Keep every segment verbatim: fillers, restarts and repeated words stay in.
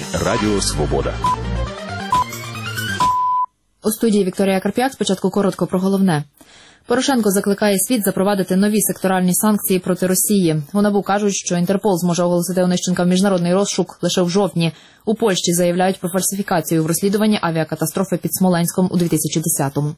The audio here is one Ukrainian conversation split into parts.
ефірі Радіо Свобода. У студії Вікторія Карп'як. Спочатку коротко про головне. Порошенко закликає світ запровадити нові секторальні санкції проти Росії. У НАБУ кажуть, що Інтерпол зможе оголосити Онищенка в міжнародний розшук лише в жовтні. У Польщі заявляють про фальсифікацію в розслідуванні авіакатастрофи під Смоленськом у дві тисячі десятому.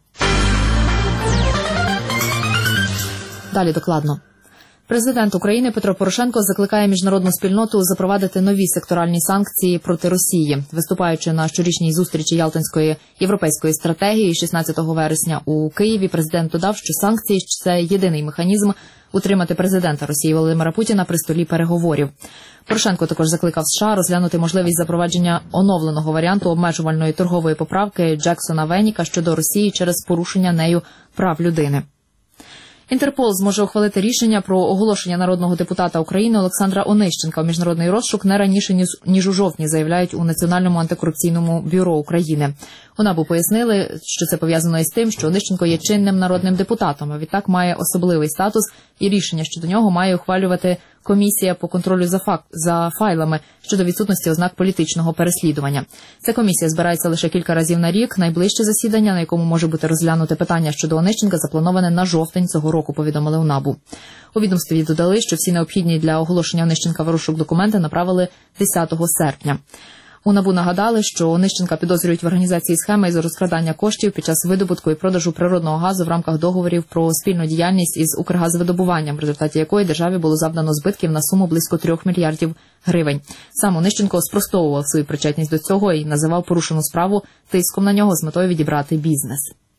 Далі докладно. Президент України Петро Порошенко закликає міжнародну спільноту запровадити нові секторальні санкції проти Росії. Виступаючи на щорічній зустрічі Ялтинської європейської стратегії шістнадцятого вересня у Києві, президент додав, що санкції – це єдиний механізм утримати президента Росії Володимира Путіна при столі переговорів. Порошенко також закликав США розглянути можливість запровадження оновленого варіанту обмежувальної торгової поправки Джексона-Веніка щодо Росії через порушення нею прав людини. Інтерпол зможе ухвалити рішення про оголошення народного депутата України Олександра Онищенка в міжнародний розшук не раніше, ніж у жовтні, заявляють у Національному антикорупційному бюро України. У НАБУ пояснили, що це пов'язано із тим, що Онищенко є чинним народним депутатом, а відтак має особливий статус, і рішення щодо нього має ухвалювати комісія по контролю за, факт, за файлами щодо відсутності ознак політичного переслідування. Ця комісія збирається лише кілька разів на рік. Найближче засідання, на якому може бути розглянуте питання щодо Онищенка, заплановане на жовтень цього року, повідомили у НАБУ. У відомстві додали, що всі необхідні для оголошення Онищенка в розшук документи направили десятого серпня. У НАБУ нагадали, що Онищенка підозрюють в організації схеми із розкрадання коштів під час видобутку і продажу природного газу в рамках договорів про спільну діяльність із Укргазвидобуванням, в результаті якої державі було завдано збитків на суму близько трьох мільярдів гривень. Сам Онищенко спростовував свою причетність до цього і називав порушену справу тиском на нього з метою відібрати бізнес.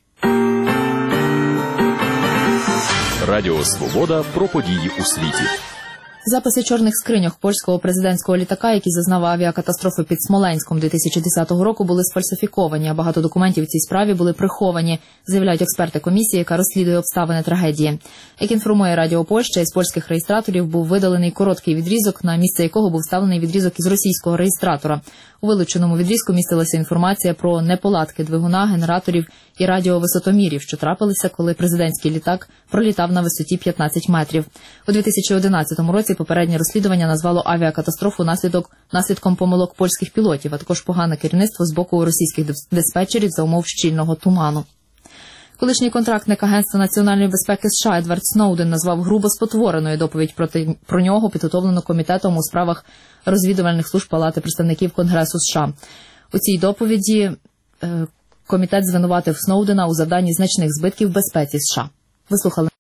Радіо Свобода про події у світі. Записи чорних скриньок польського президентського літака, який зазнав авіакатастрофи під Смоленськом дві тисячі десятого року, були сфальсифіковані, а багато документів в цій справі були приховані, заявляють експерти комісії, яка розслідує обставини трагедії. Як інформує Радіо Польща, із польських реєстраторів був видалений короткий відрізок, на місце якого був вставлений відрізок із російського реєстратора. У вилученому відрізку містилася інформація про неполадки двигуна, генераторів і радіовисотомірів, що трапилися, коли президентський літак пролітав на висоті п'ятнадцять метрів. У дві тисячі одинадцятому році попереднє розслідування назвало авіакатастрофу наслідок, наслідком помилок польських пілотів, а також погане керівництво з боку російських диспетчерів за умов щільного туману. Колишній контрактник Агентства національної безпеки США Едвард Сноуден назвав грубо спотвореною доповідь проти, про нього, підготовлену Комітетом у справах розвідувальних служб Палати представників Конгресу США. У цій доповіді е, комітет звинуватив Сноудена у завданні значних збитків безпеці США. Вислухали.